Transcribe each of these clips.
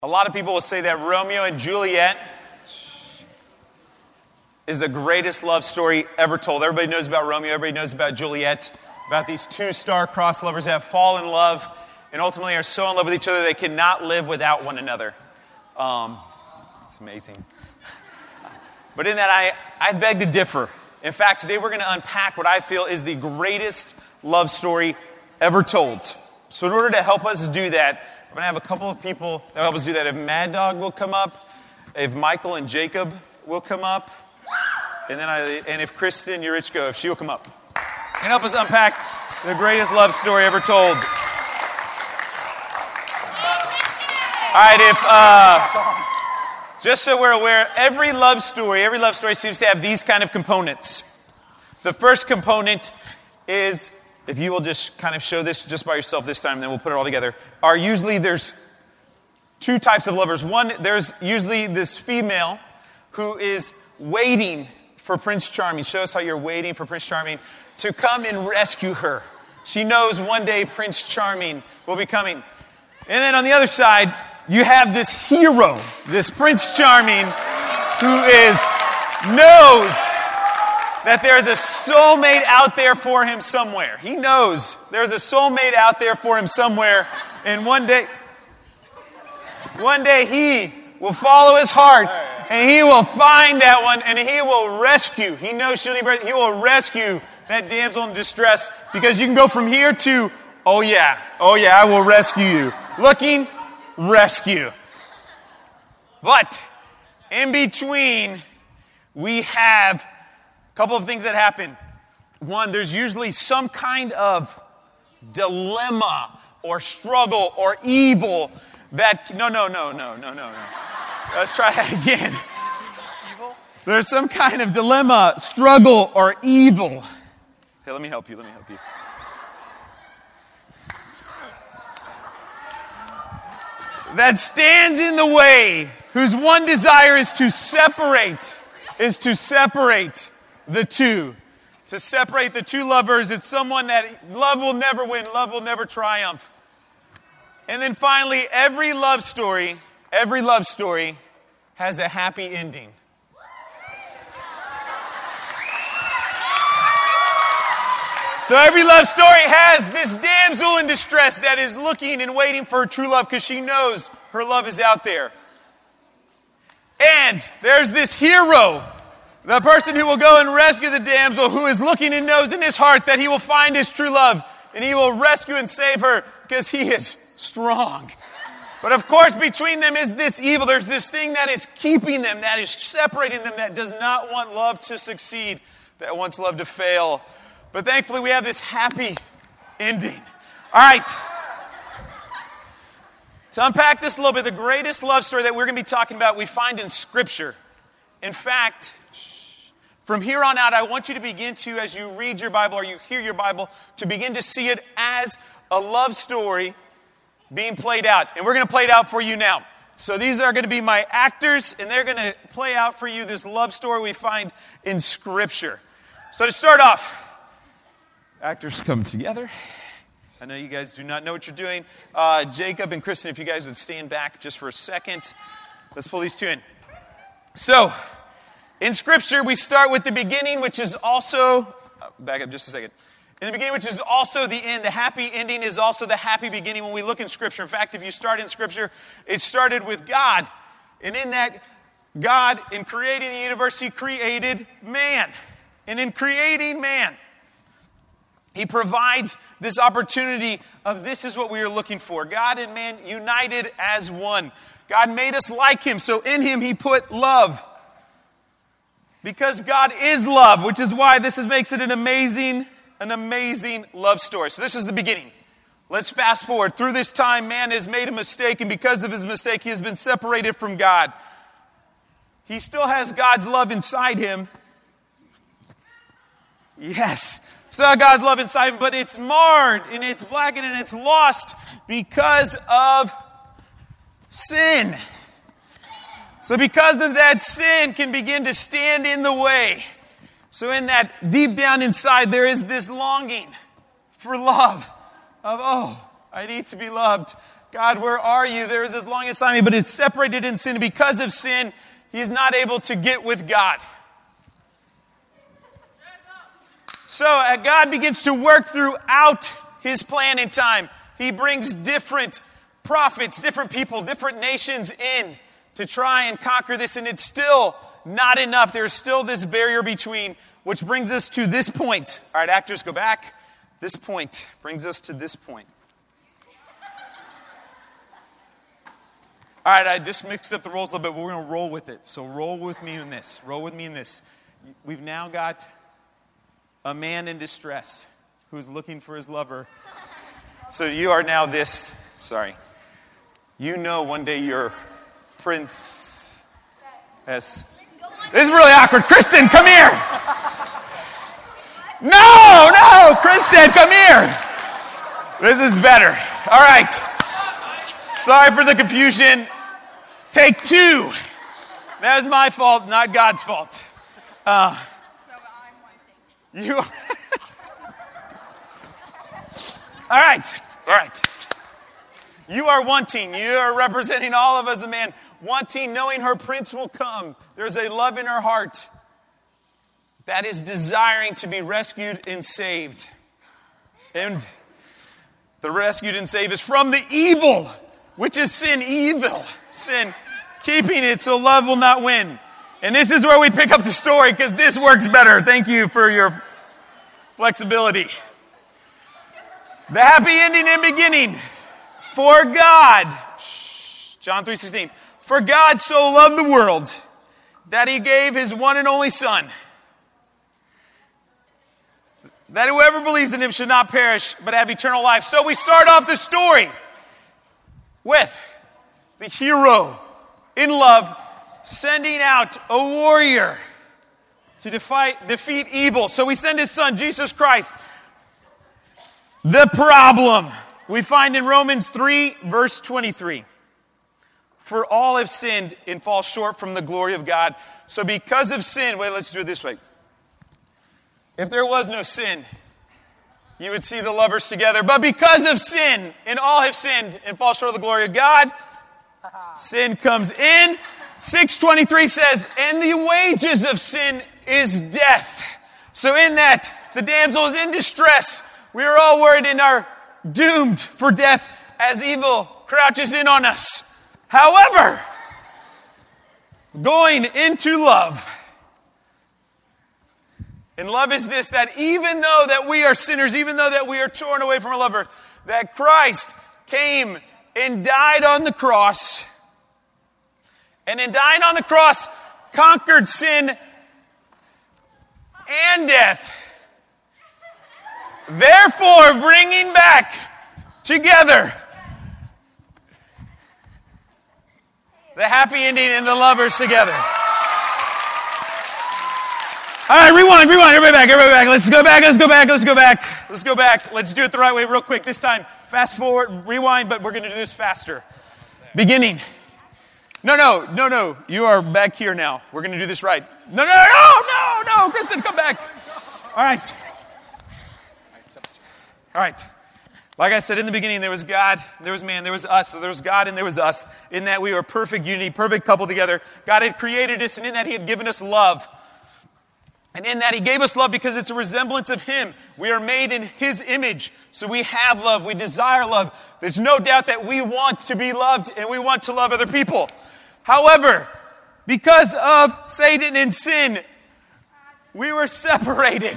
A lot of people will say that Romeo and Juliet is the greatest love story ever told. Everybody knows about Romeo, everybody knows about Juliet, about these two star-crossed lovers that fall in love and ultimately are so in love with each other they cannot live without one another. It's amazing. But in that, I beg to differ. In fact, today we're going to unpack what I feel is the greatest love story ever told. So in order to help us do that, I'm going to have a couple of people that help us do that. If Mad Dog will come up, if Michael and Jacob will come up, and if Kristen Yurichko, if she will come up, and help us unpack the greatest love story ever told. All right, just so we're aware, every love story seems to have these kind of components. The first component is, if you will just kind of show this just by yourself this time, then we'll put it all together, there's two types of lovers. One, there's usually this female who is waiting for Prince Charming. Show us how you're waiting for Prince Charming to come and rescue her. She knows one day Prince Charming will be coming. And then on the other side, you have this hero, this Prince Charming, who knows that there's a soulmate out there for him somewhere. He knows there's a soulmate out there for him somewhere, and one day he will follow his heart, and he will find that one, and he will rescue. He knows he will rescue that damsel in distress, because you can go from here to, oh yeah, I will rescue you. Looking, rescue. But in between, we have a couple of things that happen. One, there's usually some kind of dilemma or struggle or evil that... No. Let's try that again. Evil? There's some kind of dilemma, struggle, or evil. Hey, let me help you. That stands in the way, whose one desire is to separate the two. To separate the two lovers. It's someone that love will never win, love will never triumph. And then finally, every love story has a happy ending. So every love story has this damsel in distress that is looking and waiting for her true love because she knows her love is out there. And there's this hero, the person who will go and rescue the damsel, who is looking and knows in his heart that he will find his true love and he will rescue and save her because he is strong. But of course, between them is this evil. There's this thing that is keeping them, that is separating them, that does not want love to succeed, that wants love to fail. But thankfully, we have this happy ending. All right. To unpack this a little bit, the greatest love story that we're going to be talking about, we find in Scripture. In fact, from here on out, I want you to begin to, as you read your Bible or you hear your Bible, to begin to see it as a love story being played out. And we're going to play it out for you now. So these are going to be my actors, and they're going to play out for you this love story we find in Scripture. So to start off, actors come together. I know you guys do not know what you're doing. Jacob and Kristen, if you guys would stand back just for a second. Let's pull these two in. So, in Scripture, we start with the beginning, which is also... back up just a second. In the beginning, which is also the end. The happy ending is also the happy beginning when we look in Scripture. In fact, if you start in Scripture, it started with God. And in that, God, in creating the universe, He created man. And in creating man, He provides this opportunity of this is what we are looking for. God and man united as one. God made us like Him, so in Him He put love. Because God is love, which is why this makes it an amazing love story. So this is the beginning. Let's fast forward. Through this time, man has made a mistake, and because of his mistake, he has been separated from God. He still has God's love inside him. Yes. Still God's love inside him, but it's marred and it's blackened and it's lost because of sin. So because of that, sin can begin to stand in the way. So in that, deep down inside, there is this longing for love. I need to be loved. God, where are you? There is this long assignment, but it's separated in sin. Because of sin, he is not able to get with God. So God begins to work throughout his plan in time. He brings different prophets, different people, different nations in to try and conquer this, and it's still not enough. There's still this barrier between, which brings us to this point. All right, actors, go back. This point brings us to this point. All right, I just mixed up the roles a little bit, but we're going to roll with it. So roll with me in this. Roll with me in this. We've now got a man in distress who's looking for his lover. So you are now this. Sorry. You know one day your princess. This is really awkward. Kristen, come here. No, Kristen, come here. This is better. All right. Sorry for the confusion. Take 2. That was my fault, not God's fault. So I'm wanting. You. All right. You are wanting. You are representing all of us, a man. Wanting, knowing her prince will come. There's a love in her heart that is desiring to be rescued and saved. And the rescued and saved is from the evil, which is sin, evil, sin, keeping it so love will not win. And this is where we pick up the story because this works better. Thank you for your flexibility. The happy ending and beginning. For God, John 3:16, for God so loved the world that he gave his one and only Son, that whoever believes in him should not perish but have eternal life. So we start off the story with the hero in love sending out a warrior to defeat evil. So we send his Son, Jesus Christ. The problem we find in Romans 3, verse 23. For all have sinned and fall short from the glory of God. So because of sin, let's do it this way. If there was no sin, you would see the lovers together. But because of sin, and all have sinned and fall short of the glory of God, sin comes in. 6:23 says, and the wages of sin is death. So in that, the damsel is in distress. We are all worried and are doomed for death as evil crouches in on us. However, going into love, and love is this, that even though that we are sinners, even though that we are torn away from our lover, that Christ came and died on the cross, and in dying on the cross, conquered sin and death. Therefore, bringing back together the happy ending and the lovers together. All right, rewind. Everybody back. Let's go back. Let's do it the right way real quick. This time, fast forward, rewind, but we're going to do this faster. Beginning. No. You are back here now. We're going to do this right. No. Kristen, come back. All right. Like I said, in the beginning, there was God, there was man, there was us. So there was God and there was us. In that we were perfect unity, perfect couple together. God had created us, and in that he had given us love. And in that he gave us love because it's a resemblance of him. We are made in his image. So we have love. We desire love. There's no doubt that we want to be loved and we want to love other people. However, because of Satan and sin, we were separated.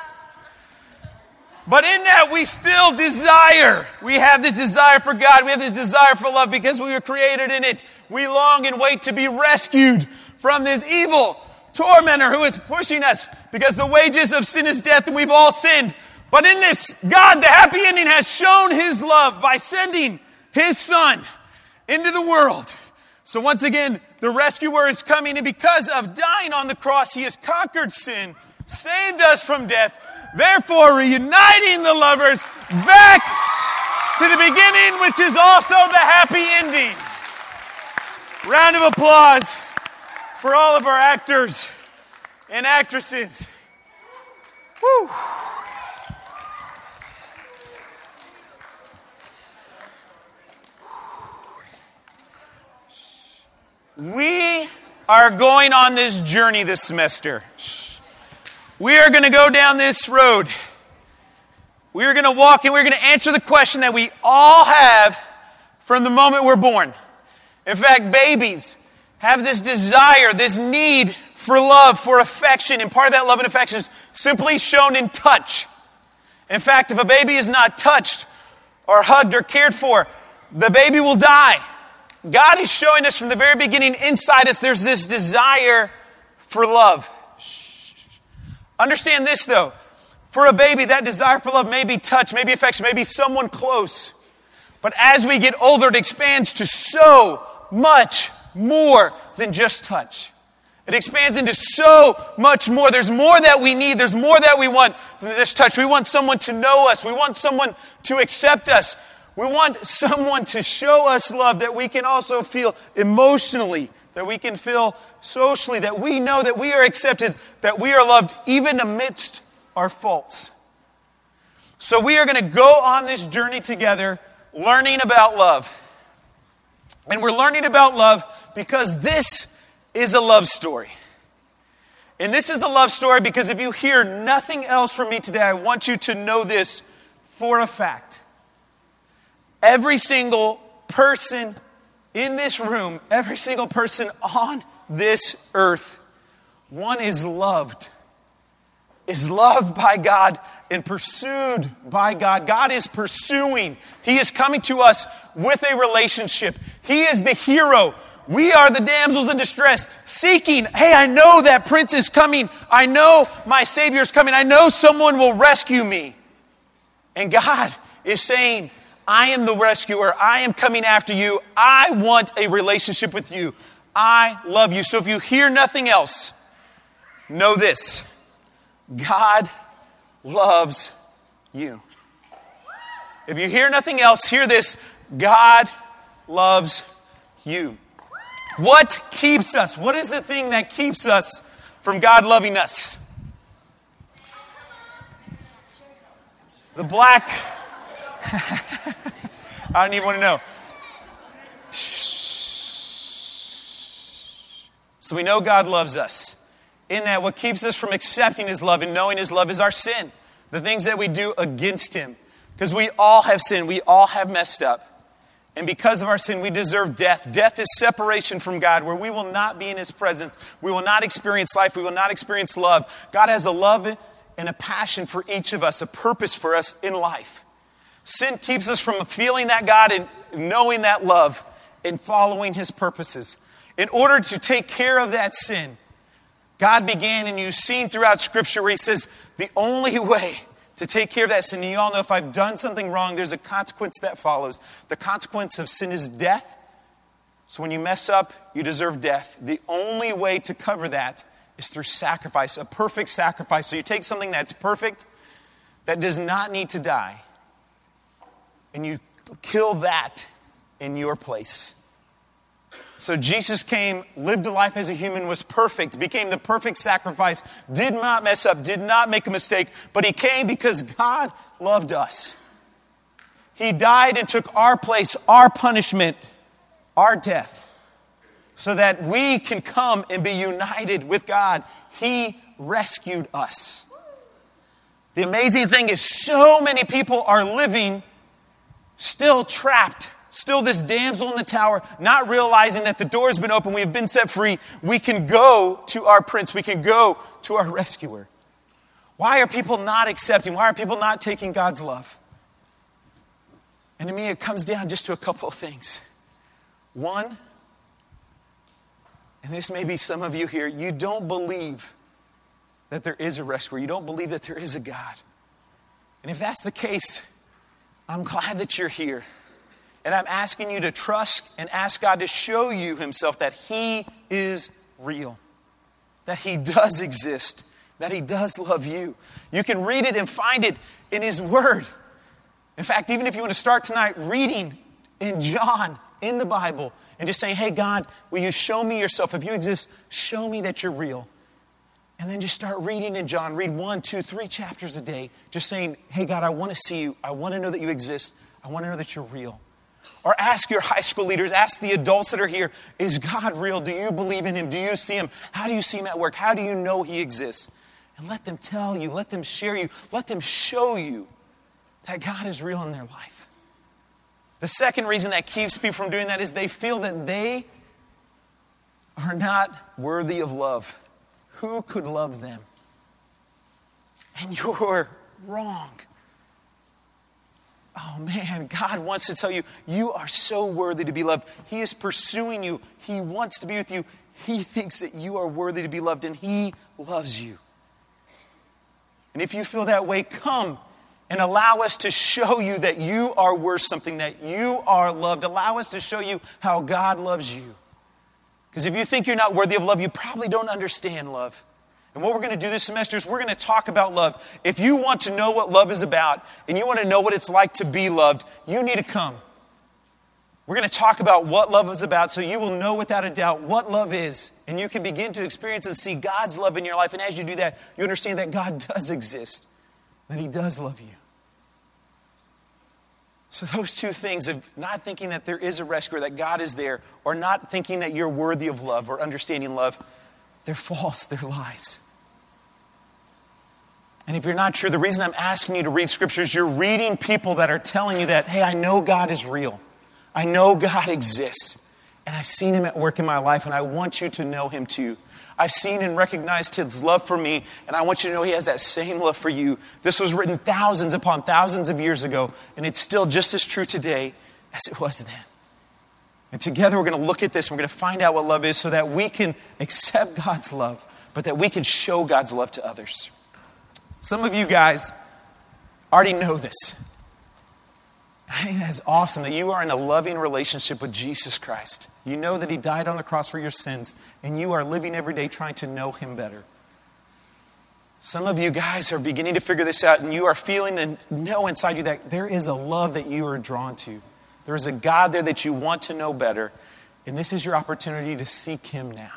But in that we still desire. We have this desire for God. We have this desire for love because we were created in it. We long and wait to be rescued from this evil tormentor who is pushing us, because the wages of sin is death and we've all sinned. But in this, God, the happy ending, has shown his love by sending his Son into the world. So once again, the rescuer is coming, and because of dying on the cross, he has conquered sin, saved us from death, therefore reuniting the lovers back to the beginning, which is also the happy ending. Round of applause for all of our actors and actresses. Woo. We are going on this journey this semester. We are going to go down this road. We are going to walk and we're going to answer the question that we all have from the moment we're born. In fact, babies have this desire, this need for love, for affection, and part of that love and affection is simply shown in touch. In fact, if a baby is not touched or hugged or cared for, the baby will die. God is showing us from the very beginning inside us there's this desire for love. Understand this though. For a baby, that desire for love may be touch, may be affection, may be someone close. But as we get older, it expands to so much more than just touch. It expands into so much more. There's more that we need. There's more that we want than just touch. We want someone to know us. We want someone to accept us. We want someone to show us love that we can also feel emotionally, that we can feel socially, that we know that we are accepted, that we are loved even amidst our faults. So we are going to go on this journey together, learning about love. And we're learning about love because this is a love story. And this is a love story because if you hear nothing else from me today, I want you to know this for a fact. Every single person in this room, every single person on this earth, one is loved by God and pursued by God. God is pursuing. He is coming to us with a relationship. He is the hero. We are the damsels in distress, seeking, hey, I know that prince is coming. I know my Savior is coming. I know someone will rescue me. And God is saying, I am the rescuer. I am coming after you. I want a relationship with you. I love you. So if you hear nothing else, know this. God loves you. If you hear nothing else, hear this. God loves you. What keeps us? What is the thing that keeps us from God loving us? The black... I don't even want to know. So we know God loves us. In that, what keeps us from accepting His love and knowing His love is our sin. The things that we do against Him. Because we all have sinned. We all have messed up. And because of our sin, we deserve death. Death is separation from God, where we will not be in His presence. We will not experience life. We will not experience love. God has a love and a passion for each of us, a purpose for us in life. Sin keeps us from feeling that God and knowing that love and following His purposes. In order to take care of that sin, God began, and you've seen throughout Scripture where He says, the only way to take care of that sin, and you all know if I've done something wrong, there's a consequence that follows. The consequence of sin is death. So when you mess up, you deserve death. The only way to cover that is through sacrifice, a perfect sacrifice. So you take something that's perfect, that does not need to die, and you kill that in your place. So Jesus came, lived a life as a human, was perfect, became the perfect sacrifice, did not mess up, did not make a mistake, but He came because God loved us. He died and took our place, our punishment, our death, so that we can come and be united with God. He rescued us. The amazing thing is so many people are living still trapped, still this damsel in the tower, not realizing that the door's been opened, we've been set free. We can go to our prince. We can go to our rescuer. Why are people not accepting? Why are people not taking God's love? And to me, it comes down just to a couple of things. One, and this may be some of you here, you don't believe that there is a rescuer. You don't believe that there is a God. And if that's the case, I'm glad that you're here. And I'm asking you to trust and ask God to show you Himself, that He is real, that He does exist, that He does love you. You can read it and find it in His Word. In fact, even if you want to start tonight reading in John, in the Bible, and just saying, hey, God, will you show me yourself? If you exist, show me that you're real. And then just start reading in John. Read 1, 2, 3 chapters a day. Just saying, hey, God, I want to see you. I want to know that you exist. I want to know that you're real. or ask your high school leaders, ask the adults that are here, is God real? Do you believe in him? Do you see him? How do you see him at work? How do you know he exists? And let them tell you, let them share you, let them show you that God is real in their life. The second reason that keeps people from doing that is they feel that they are not worthy of love. Who could love them? And you're wrong. Oh man, God wants to tell you, you are so worthy to be loved. He is pursuing you. He wants to be with you. He thinks that you are worthy to be loved, and he loves you. And if you feel that way, come and allow us to show you that you are worth something, that you are loved. Allow us to show you how God loves you. Because if you think you're not worthy of love, you probably don't understand love. And what we're going to do this semester is we're going to talk about love. If you want to know what love is about and you want to know what it's like to be loved, you need to come. We're going to talk about what love is about so you will know without a doubt what love is. And you can begin to experience and see God's love in your life. And as you do that, you understand that God does exist, that he does love you. So those two things of not thinking that there is a rescuer, that God is there, or not thinking that you're worthy of love or understanding love, they're false, they're lies. And if you're not sure, the reason I'm asking you to read Scripture is you're reading people that are telling you that, hey, I know God is real. I know God exists. And I've seen him at work in my life, and I want you to know him too. I've seen and recognized his love for me, and I want you to know he has that same love for you. This was written thousands upon thousands of years ago, and it's still just as true today as it was then. And together we're going to look at this, and we're going to find out what love is so that we can accept God's love, but that we can show God's love to others. Some of you guys already know this. I think that's awesome that you are in a loving relationship with Jesus Christ. You know that he died on the cross for your sins, and you are living every day trying to know him better. Some of you guys are beginning to figure this out, and you are feeling and know inside you that there is a love that you are drawn to. There is a God there that you want to know better, and this is your opportunity to seek him now.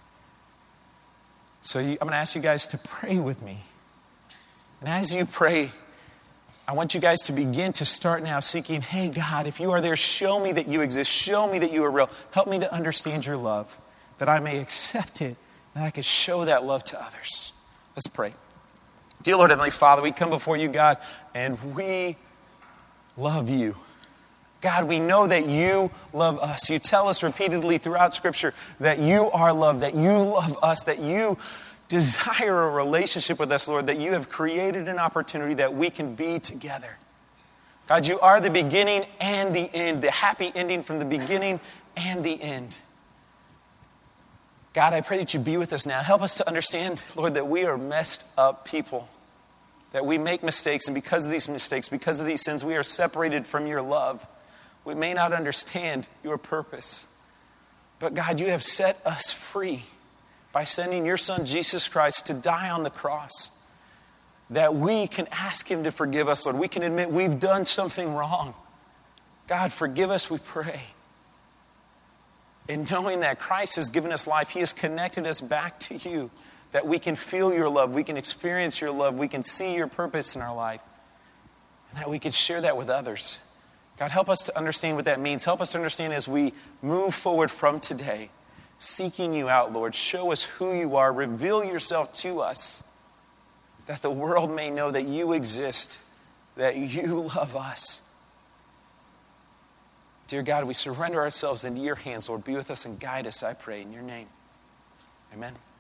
So I'm going to ask you guys to pray with me. And as you pray, I want you guys to begin to start now seeking, hey, God, if you are there, show me that you exist. Show me that you are real. Help me to understand your love, that I may accept it, and I can show that love to others. Let's pray. Dear Lord, Heavenly Father, we come before you, God, and we love you. God, we know that you love us. You tell us repeatedly throughout Scripture that you are love, that you love us, that you desire a relationship with us, Lord, that you have created an opportunity that we can be together. God, you are the beginning and the end, the happy ending from the beginning and the end. God, I pray that you be with us now. Help us to understand, Lord, that we are messed up people, that we make mistakes, and because of these mistakes, because of these sins, we are separated from your love. We may not understand your purpose, but God, you have set us free by sending your Son, Jesus Christ, to die on the cross, that we can ask him to forgive us, Lord. We can admit we've done something wrong. God, forgive us, we pray. And knowing that Christ has given us life, he has connected us back to you, that we can feel your love, we can experience your love, we can see your purpose in our life, and that we can share that with others. God, help us to understand what that means. Help us to understand as we move forward from today, seeking you out, Lord. Show us who you are. Reveal yourself to us, that the world may know that you exist, that you love us. Dear God, we surrender ourselves into your hands, Lord. Be with us and guide us, I pray, in your name. Amen.